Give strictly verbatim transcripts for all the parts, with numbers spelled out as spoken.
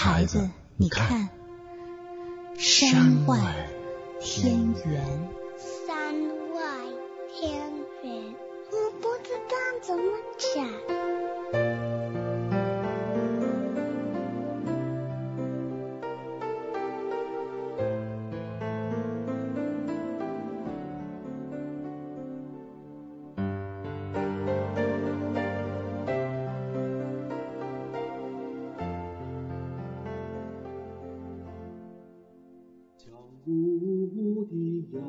孩子，你看，山外天远。 山外天远，我不知道怎么讲。 雾的阳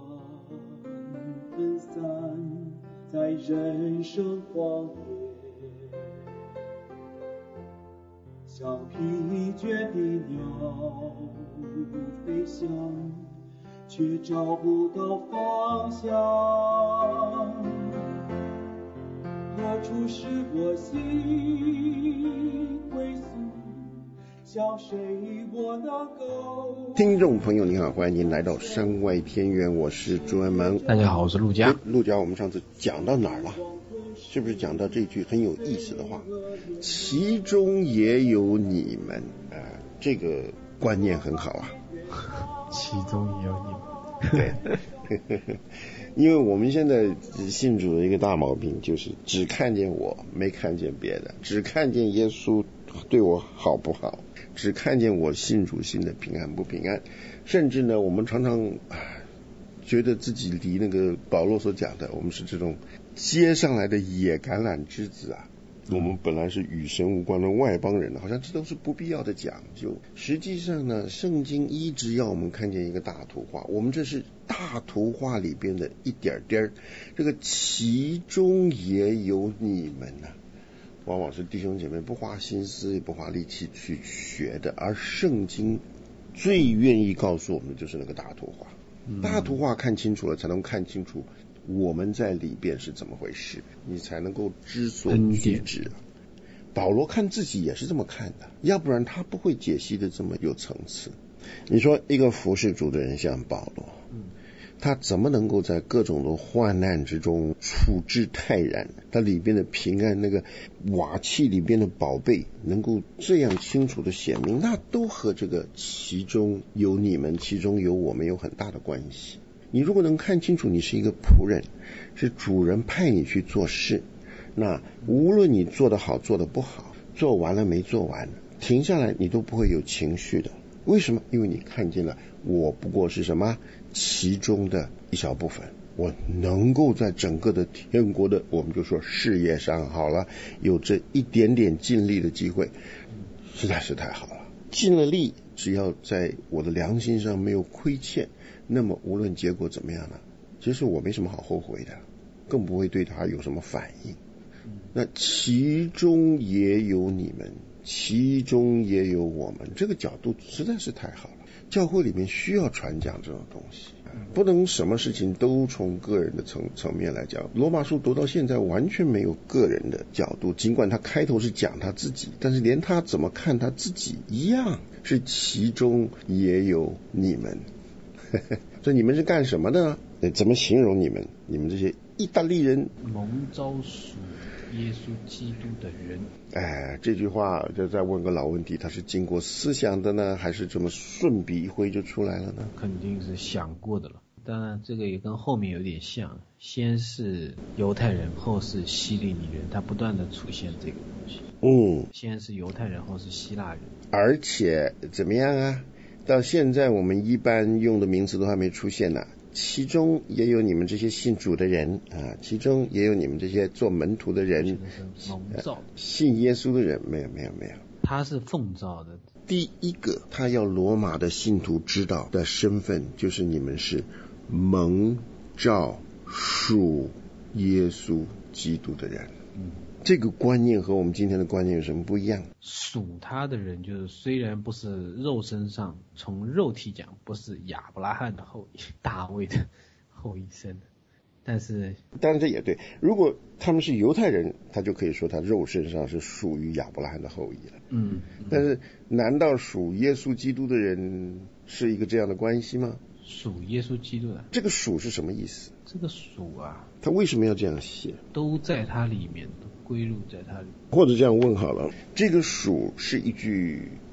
分散在人生荒野，像疲倦的鸟飞翔，却找不到方向。何处是我心归宿？向谁我能够？ 听众朋友你好，欢迎您来到山外天远，我是朱文萌。 大家好，我是陆家。 陆家，我们上次讲到哪儿了？是不是讲到这句很有意思的话？其中也有你们，呃，这个观念很好啊。 其中也有你们。 对。因为我们现在信主的一个大毛病就是只看见我，没看见别的，只看见耶稣对我好不好，只看见我信主信的平安不平安，甚至呢我们常常觉得自己离那个保罗所讲的我们是这种接上来的野橄榄枝子啊，我们本来是与神无关的外邦人，好像这都是不必要的讲究。实际上呢，圣经一直要我们看见一个大图画，我们这是大图画里边的一点点，这个其中也有你们啊，往往是弟兄姐妹不花心思也不花力气去学的，而圣经最愿意告诉我们的就是那个大图画。大图画看清楚了，才能看清楚我们在里边是怎么回事，你才能够知所须知。保罗看自己也是这么看的，要不然他不会解析的这么有层次。你说一个服侍主的人像保罗，他怎么能够在各种的患难之中处之泰然？他里边的平安，那个瓦器里边的宝贝能够这样清楚的显明，那都和这个其中有你们，其中有我们有很大的关系。你如果能看清楚你是一个仆人，是主人派你去做事，那无论你做得好做得不好，做完了没做完，停下来你都不会有情绪的。为什么？因为你看见了我不过是什么其中的一小部分，我能够在整个的天国的我们就说事业上好了，有这一点点尽力的机会，实在是太好了。尽了力，只要在我的良心上没有亏欠，那么无论结果怎么样呢，其实我没什么好后悔的，更不会对他有什么反应。那其中也有你们，其中也有我们，这个角度实在是太好了。教会里面需要传讲这种东西，不能什么事情都从个人的层层面来讲。罗马书读到现在完全没有个人的角度，尽管他开头是讲他自己，但是连他怎么看他自己一样，是其中也有你们。所以你们是干什么的呢？怎么形容你们？你们这些意大利人， 蒙召属耶稣基督的人。 哎，这句话就再问个老问题，他是经过思想的呢，还是这么顺笔一挥就出来了呢？ 肯定是想过的了。当然这个也跟后面有点像，先是犹太人，后是希利尼人，他不断的出现这个东西。 嗯， 先是犹太人，后是希腊人。 而且怎么样啊？到现在我们一般用的名词都还没出现呢，其中也有你们这些信主的人啊，其中也有你们这些做门徒的人， 蒙召的、 呃、信耶稣的人，没有没有没有， 他是奉召的。 第一个他要罗马的信徒知道的身份，就是你们是蒙召属耶稣基督的人。嗯，这个观念和我们今天的观念有什么不一样？ 属他的人就是虽然不是肉身上，从肉体讲不是亚伯拉罕的后裔，大卫的后裔生的，但是当然这也对，如果他们是犹太人，他就可以说他肉身上是属于亚伯拉罕的后裔了。 嗯， 但是难道属耶稣基督的人是一个这样的关系吗？ 属耶稣基督的， 这个属是什么意思？ 这个属啊， 他为什么要这样写？ 都在他里面，都归入在他里面。 或者这样问好了，这个属是一句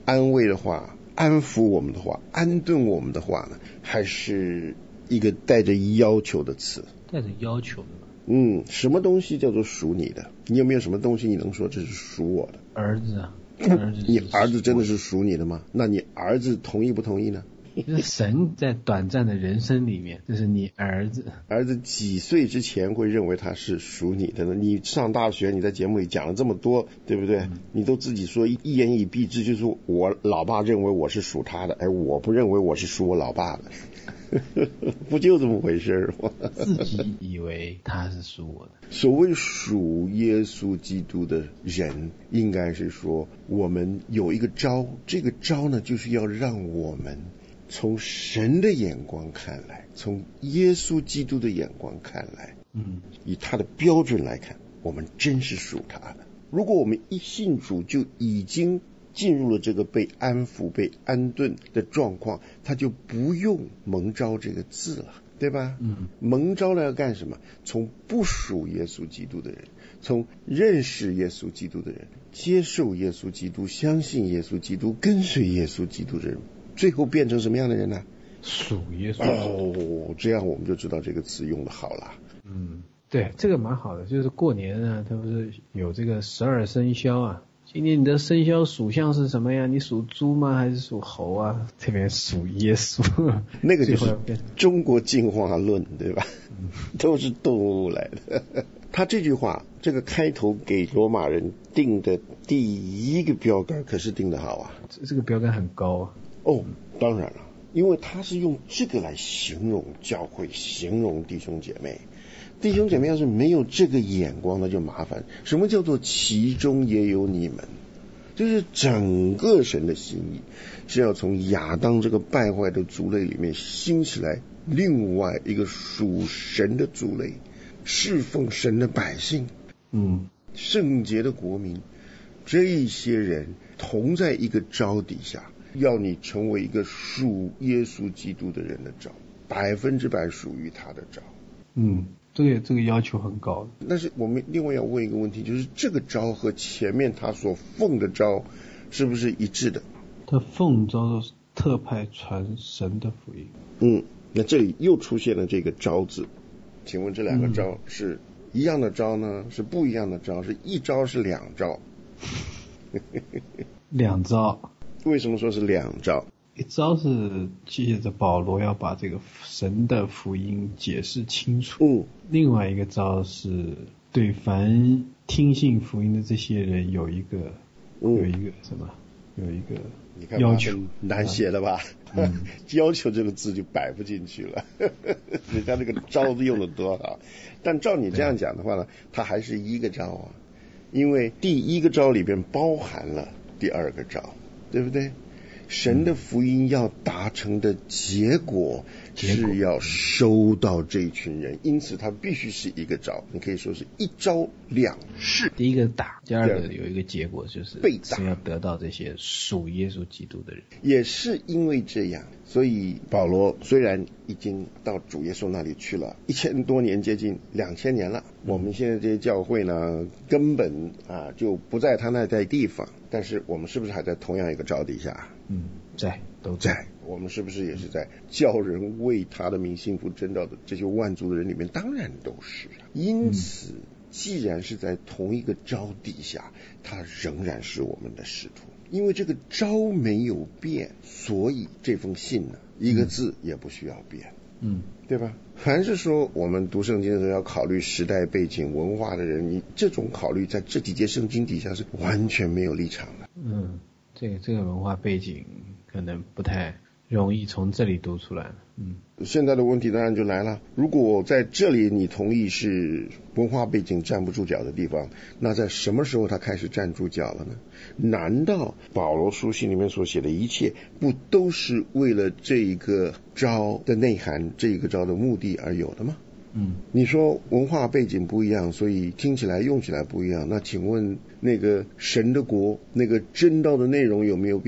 安慰的话，安抚我们的话，安顿我们的话呢，还是一个带着要求的词？ 带着要求的吧。 嗯，什么东西叫做属你的？你有没有什么东西你能说这是属我的？ 儿子啊，儿子你儿子真的是属你的吗？那你儿子同意不同意呢？ 就是神在短暂的人生里面，这是你儿子。 儿子几岁之前会认为他是属你的呢？你上大学，你在节目里讲了这么多，对不对？嗯、你都自己说一言以蔽之，就是我老爸认为我是属他的，哎，我不认为我是属我老爸的，不就这么回事吗？ 自己以为他是属我的。 所谓属耶稣基督的人，应该是说我们有一个召，这个召呢，就是要让我们从神的眼光看来，从耶稣基督的眼光看来，嗯，以他的标准来看，我们真是属他的。如果我们一信主就已经进入了这个被安抚、被安顿的状况，他就不用蒙召这个字了，对吧？嗯，蒙召了要干什么？从不属耶稣基督的人，从认识耶稣基督的人，接受耶稣基督，相信耶稣基督，跟随耶稣基督的人，最后变成什么样的人呢？ 属耶稣。 哦，这样我们就知道这个词用的好了。 嗯，对，这个蛮好的。就是过年呢，它不是有这个十二生肖啊？今年你的生肖属相是什么呀？你属猪吗？还是属猴啊？这边属耶稣， 那个就是中国进化论，对吧？嗯、都是动物来的。他这句话，这个开头给罗马人定的第一个标杆，可是定得好啊！ 这这个标杆很高啊。 哦，当然了，因为他是用这个来形容教会，形容弟兄姐妹。弟兄姐妹要是没有这个眼光，那就麻烦。什么叫做其中也有你们？就是整个神的心意是要从亚当这个败坏的族类里面兴起来另外一个属神的族类，侍奉神的百姓，嗯，圣洁的国民，这些人同在一个召底下，要你成为一个属耶稣基督的人的召，百分之百属于他的召。 嗯，这个这个要求很高。 但是我们另外要问一个问题，就是这个召和前面他所奉的召是不是一致的？ 他奉召是特派传神的福音。 嗯，那这里又出现了这个召字，请问这两个召是一样的召呢？是不一样的召？是一召是两召？ 两召。 为什么说是两召？ 一招是借着保罗要把这个神的福音解释清楚，嗯，另外一个招是对凡听信福音的这些人有一个、嗯、有一个什么有一个要求， 难写了吧？嗯、要求这个字就摆不进去了。人家这个招字用的多好，但照你这样讲的话呢，它还是一个招啊，因为第一个招里边包含了第二个招，对不对？神的福音要达成的结果是要收到这群人，因此它必须是一个招，你可以说是一招两式。 第一个打，第二个有一个结果，就是被打，是要得到这些属耶稣基督的人。 也是因为这样，所以保罗虽然已经到主耶稣那里去了一千多年，接近两千年了，嗯、我们现在这些教会呢，根本啊就不在他那在地方，但是我们是不是还在同样一个招底下？ 嗯，在都在。我们是不是也是在叫人为他的名幸福征召的这些万族的人里面？当然都是啊。因此，既然是在同一个招底下，他仍然是我们的使徒。因为这个招没有变，所以这封信呢，一个字也不需要变。嗯，对吧？凡是说我们读圣经的时候要考虑时代背景、文化的人，你这种考虑在这几节圣经底下是完全没有立场的。 嗯，这个这个文化背景可能不太容易从这里读出来。嗯， 现在的问题当然就来了，如果在这里你同意是文化背景站不住脚的地方，那在什么时候他开始站住脚了呢？难道保罗书信里面所写的一切不都是为了这一个招的内涵，这一个招的目的而有的吗？嗯，你说文化背景不一样，所以听起来用起来不一样，那请问那个神的国那个真道的内容有没有变呢？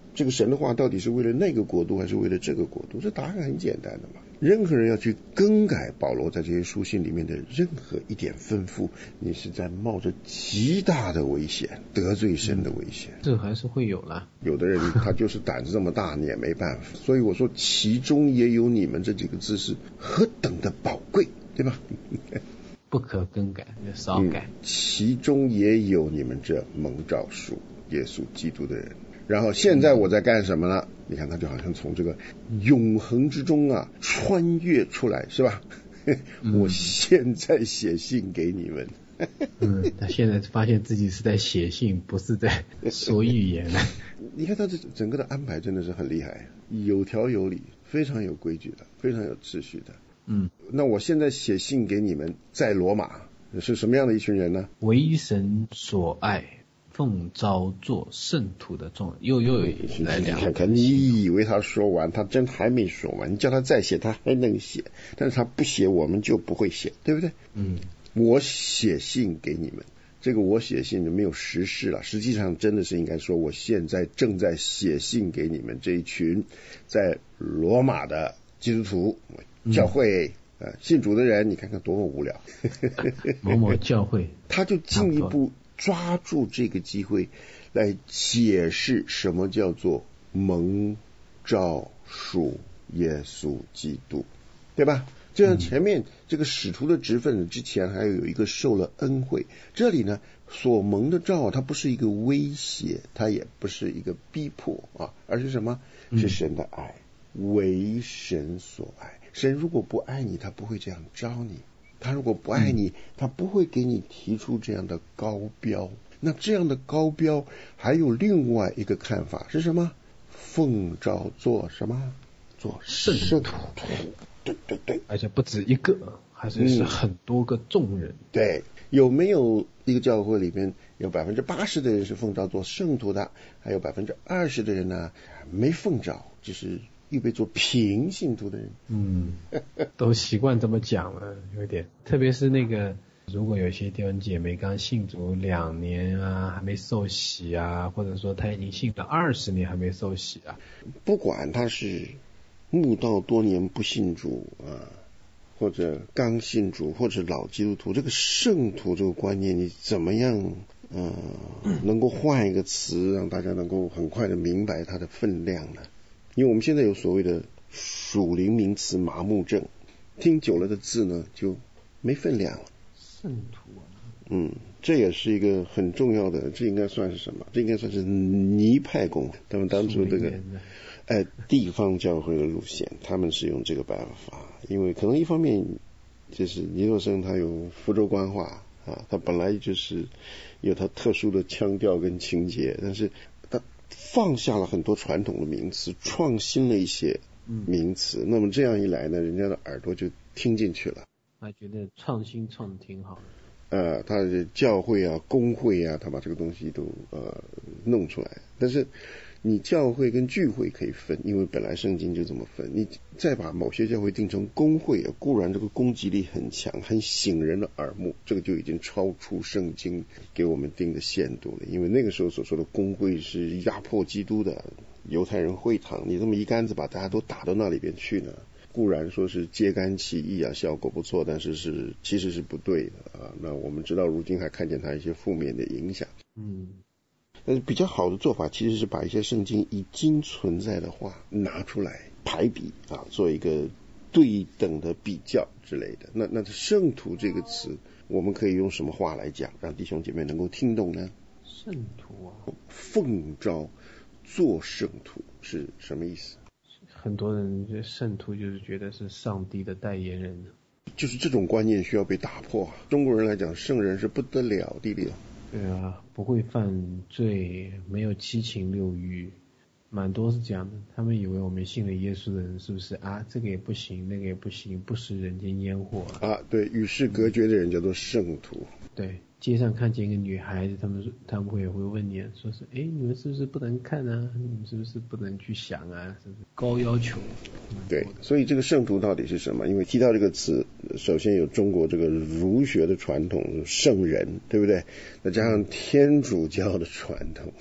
这个神的话到底是为了那个国度还是为了这个国度？这答案很简单的嘛。任何人要去更改保罗在这些书信里面的任何一点吩咐，你是在冒着极大的危险，得罪神的危险。 这还是会有啦。 有的人他就是胆子这么大，你也没办法。所以我说其中也有你们这几个字是何等的宝贵，对吧？ 不可更改，少改、 嗯。其中也有你们这蒙召属耶稣基督的人。然后现在我在干什么呢？你看他就好像从这个永恒之中啊穿越出来，是吧？我现在写信给你们。 嗯，他现在发现自己是在写信，不是在说预言。 你看他这整个的安排真的是很厉害，有条有理，非常有规矩的，非常有秩序的。 嗯， 那我现在写信给你们，在罗马是什么样的一群人呢？ 为神所爱，奉召做圣徒的众人。又又有来两个， 看看你以为他说完，他真还没说完。你叫他再写，他还能写，但是他不写，我们就不会写，对不对？ 嗯， 我写信给你们，这个我写信就没有实施了，实际上真的是应该说，我现在正在写信给你们这一群在罗马的基督徒教会。呃，信主的人，你看看多么无聊。 某某教会， 他就进一步抓住这个机会来解释什么叫做蒙召属耶稣基督，对吧？就像前面这个使徒的职分之前还有一个受了恩惠，这里呢所蒙的召，它不是一个威胁，它也不是一个逼迫啊，而是什么？是神的爱，为神所爱。神如果不爱你，他不会这样招你；他如果不爱你，他不会给你提出这样的高标。那这样的高标还有另外一个看法是什么？奉召做什么？做圣徒。对对对， 而且不止一个，还是是很多个众人。 嗯、对，有没有一个教会里面有百分之八十的人是奉召做圣徒的，还有百分之二十的人呢没奉召，就是预备做平信徒的人。 嗯，都习惯这么讲了，有点。特别是那个，如果有些弟兄姐妹刚信主两年啊，还没受洗啊，或者说他已经信了二十年还没受洗啊， 不管他是慕道多年不信主啊，或者刚信主，或者老基督徒，这个圣徒这个观念，你怎么样？呃，能够换一个词，让大家能够很快的明白它的分量呢？因为我们现在有所谓的属灵名词麻木症，听久了的字呢就没分量了。 圣徒啊， 嗯，这也是一个很重要的，这应该算是什么？这应该算是尼派公他们当初这个哎地方教会的路线，他们是用这个办法，因为可能一方面就是尼洛生他有福州官话啊，他本来就是有他特殊的腔调跟情节，但是他放下了很多传统的名词，创新了一些名词，嗯、那么这样一来呢，人家的耳朵就听进去了。 他觉得创新创的挺好的。 呃，他的教会啊、公会啊，他把这个东西都呃弄出来。但是你教会跟聚会可以分，因为本来圣经就这么分。你再把某些教会定成公会啊，固然这个攻击力很强，很醒人的耳目，这个就已经超出圣经给我们定的限度了。因为那个时候所说的公会是压迫基督的犹太人会堂，你这么一竿子把大家都打到那里边去呢，固然说是揭竿起义啊，效果不错，但是是其实是不对的啊。那我们知道如今还看见它一些负面的影响。 嗯。 但是比较好的做法其实是把一些圣经已经存在的话拿出来排比啊，做一个对等的比较之类的。那那圣徒这个词，我们可以用什么话来讲，让弟兄姐妹能够听懂呢？ 圣徒啊， 奉召做圣徒是什么意思？ 很多人觉得圣徒就是觉得是上帝的代言人， 就是这种观念需要被打破。中国人来讲，圣人是不得了的了。 对啊，不会犯罪，没有七情六欲，蛮多是这样的。他们以为我们信了耶稣的人是不是啊？这个也不行，那个也不行，不食人间烟火啊！ 啊，对，与世隔绝的人叫做圣徒。 对，街上看见一个女孩子，他们说他们会会问你，说是哎，你们是不是不能看啊？你们是不是不能去想啊？是不是高要求？ 对，所以这个圣徒到底是什么？因为提到这个词，首先有中国这个儒学的传统，圣人，对不对？再加上天主教的传统，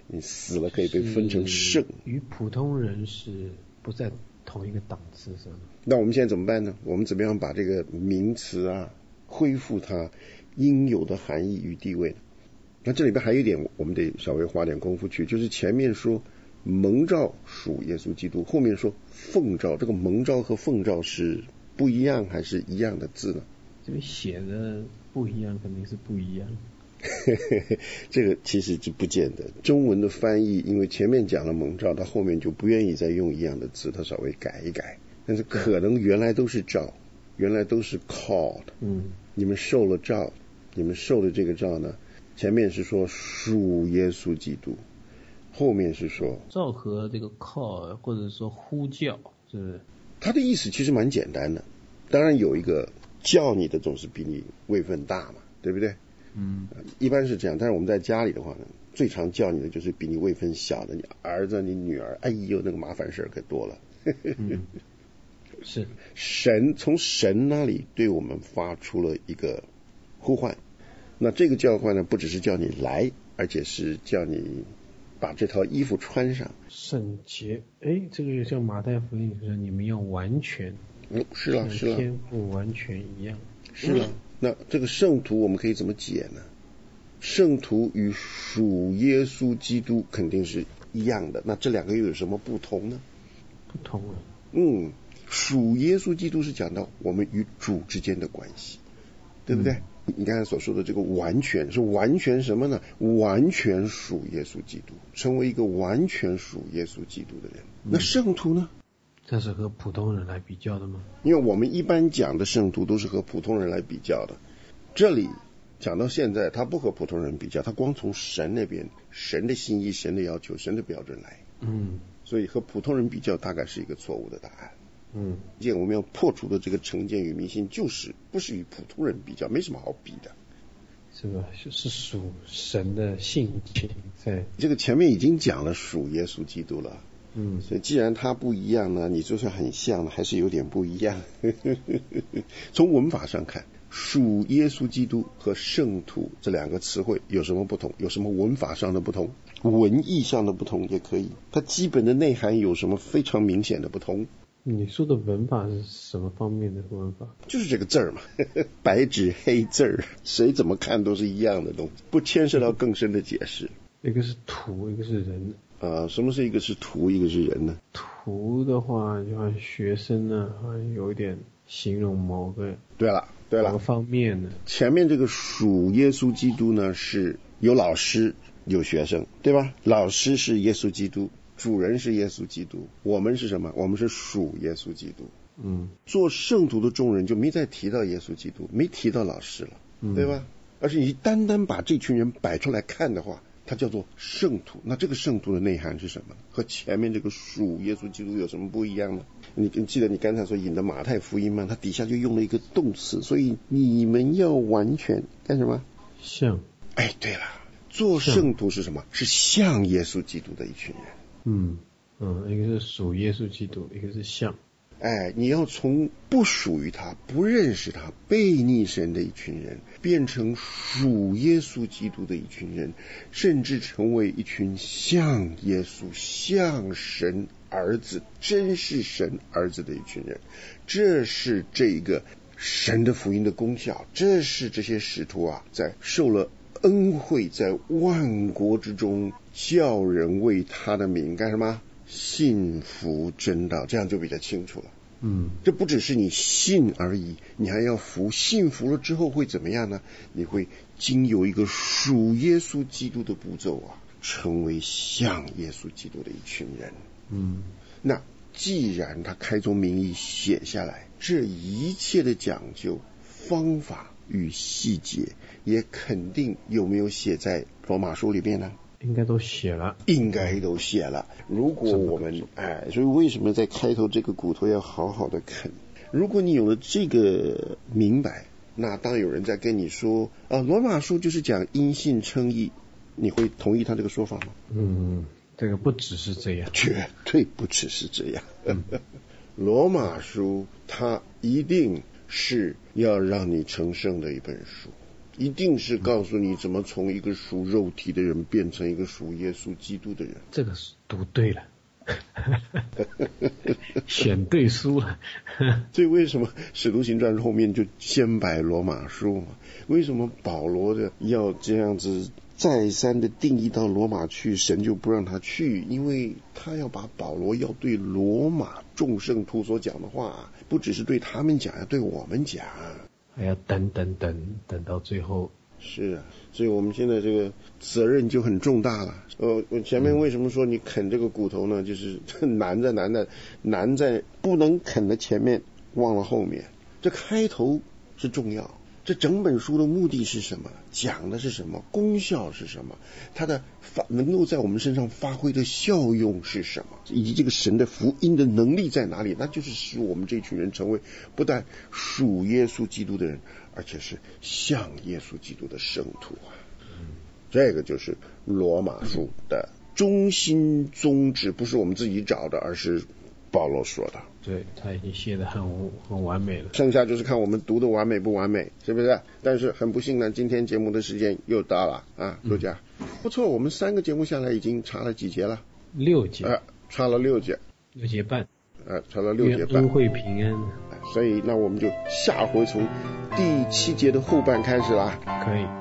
你死了可以被分成圣， 与普通人是不在同一个档次上。 那我们现在怎么办呢？我们怎么样把这个名词啊恢复它应有的含义与地位呢？那这里边还有一点我们得稍微花点功夫去，就是前面说蒙召属耶稣基督，后面说奉召，这个蒙召和奉召是不一样还是一样的字呢？ 这边写的不一样，肯定是不一样。 这个其实就不见得，中文的翻译因为前面讲了蒙召，他后面就不愿意再用一样的字，他稍微改一改，但是可能原来都是召，原来都是 called， 嗯， 你们受了召，你们受的这个召呢，前面是说属耶稣基督，后面是说召和这个 call 或者说呼叫，是不是？ 他的意思其实蛮简单的，当然有一个叫你的总是比你位分大嘛，对不对？ 嗯， 一般是这样，但是我们在家里的话呢，最常叫你的就是比你位分小的，你儿子、你女儿，哎呦，那个麻烦事可多了。 嗯，是神从神那里对我们发出了一个呼唤，那这个叫唤呢，不只是叫你来，而且是叫你把这套衣服穿上。 圣洁，哎，这个就像马太福音说，你们要完全， 嗯，是了，是了， 天父完全一样。 是了。那这个圣徒我们可以怎么解呢？圣徒与属耶稣基督肯定是一样的，那这两个又有什么不同呢？ 不同啊。 嗯，属耶稣基督是讲到我们与主之间的关系，对不对？嗯、你刚才所说的这个完全是完全什么呢？完全属耶稣基督，成为一个完全属耶稣基督的人。嗯、那圣徒呢？ 这是和普通人来比较的吗？ 因为我们一般讲的圣徒都是和普通人来比较的，这里讲到现在他不和普通人比较，他光从神那边，神的心意、神的要求、神的标准来， 嗯， 所以和普通人比较大概是一个错误的答案。 嗯， 见我们要破除的这个成见与迷信，就是不是与普通人比较，没什么好比的， 是吧？是属神的性情在。这个前面已经讲了属耶稣基督了。 嗯， 所以既然它不一样呢，你就算很像呢，还是有点不一样。从文法上看，属耶稣基督和圣徒这两个词汇有什么不同？有什么文法上的不同？文意上的不同也可以。它基本的内涵有什么非常明显的不同？ 你说的文法是什么方面的文法？ 就是这个字儿嘛，白纸黑字儿，谁怎么看都是一样的东西，不牵涉到更深的解释。 一个是图，一个是人。 呃，什么是一个是图，一个是人呢？ 图的话，就像学生呢，好像有一点形容某个对了，对了， 某个方面的。 前面这个属耶稣基督呢，是有老师有学生，对吧？老师是耶稣基督，主人是耶稣基督，我们是什么？我们是属耶稣基督。 嗯， 做圣徒的众人就没再提到耶稣基督，没提到老师了，嗯、对吧？而是你单单把这群人摆出来看的话，它叫做圣徒。那这个圣徒的内涵是什么？和前面这个属耶稣基督有什么不一样呢？你你记得你刚才所引的马太福音吗？它底下就用了一个动词，所以你们要完全干什么？ 像。 哎，对了，做圣徒是什么？是像耶稣基督的一群人。 嗯嗯，一个是属耶稣基督，一个是像。 哎，你要从不属于他、不认识他、悖逆神的一群人，变成属耶稣基督的一群人，甚至成为一群像耶稣、像神儿子、真是神儿子的一群人。这是这个神的福音的功效，这是这些使徒啊，在受了恩惠，在万国之中叫人为他的名干什么？信服真道，这样就比较清楚了。 嗯， 这不只是你信而已，你还要服。信服了之后会怎么样呢？你会经有一个属耶稣基督的步骤啊，成为像耶稣基督的一群人。 嗯， 那既然他开宗明义写下来，这一切的讲究、方法与细节，也肯定有没有写在罗马书里面呢？ 应该都写了， 应该都写了。如果我们哎，所以为什么在开头这个骨头要好好的啃？如果你有了这个明白，那当有人在跟你说啊，罗马书就是讲因信称义，你会同意他这个说法吗？ 嗯，这个不只是这样， 绝对不只是这样。 嗯、 罗马书它一定是要让你成圣的一本书。 一定是告诉你怎么从一个属肉体的人变成一个属耶稣基督的人。 这个是读对了。选对书了。 所以为什么使徒行传后面就先摆罗马书？为什么保罗的要这样子再三的定义到罗马去，神就不让他去？因为他要把保罗要对罗马众圣徒所讲的话，不只是对他们讲，要对我们讲， 还要等等等等到最后。 是啊，所以我们现在这个责任就很重大了。呃，我前面为什么说你啃这个骨头呢？就是难在难在难在不能啃的前面，忘了后面。这开头是重要，这整本书的目的是什么？讲的是什么？功效是什么？它的发能够在我们身上发挥的效用是什么？以及这个神的福音的能力在哪里？那就是使我们这群人成为不但属耶稣基督的人，而且是像耶稣基督的圣徒啊。这个就是罗马书的中心宗旨，不是我们自己找的，而是保罗说的。 对，他已经写得很很完美了， 剩下就是看我们读的完美不完美，是不是？但是很不幸呢，今天节目的时间又到了啊，陆家、嗯、不错，我们三个节目下来已经查了几节了？ 六节， 呃，查了六节， 六节半， 呃，查了六节半， 恩惠平安。 所以那我们就下回从第七节的后半开始啦。 可以。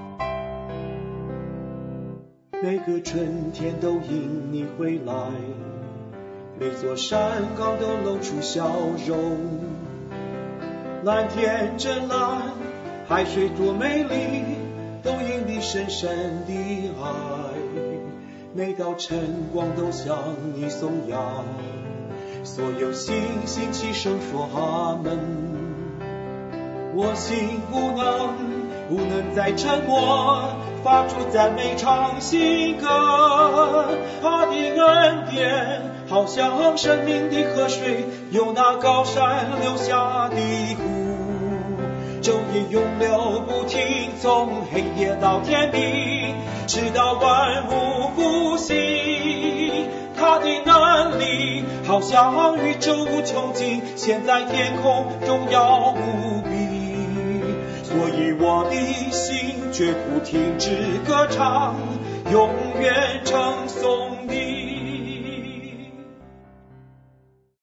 每个春天都因你回来，每座山岗都露出笑容，蓝天真蓝，海水多美丽，都因你深深的爱。每道晨光都向你颂扬，所有星星齐声说阿门。我心不能不能再沉默，发出赞美唱新歌。他的恩典好像生命的河水，由那高山流下的湖，昼夜永流不停，从黑夜到天明，直到万物复兴。他的能力好像宇宙无穷尽，现在天空荣耀无比。所以我的心绝不停止歌唱，永远称颂你。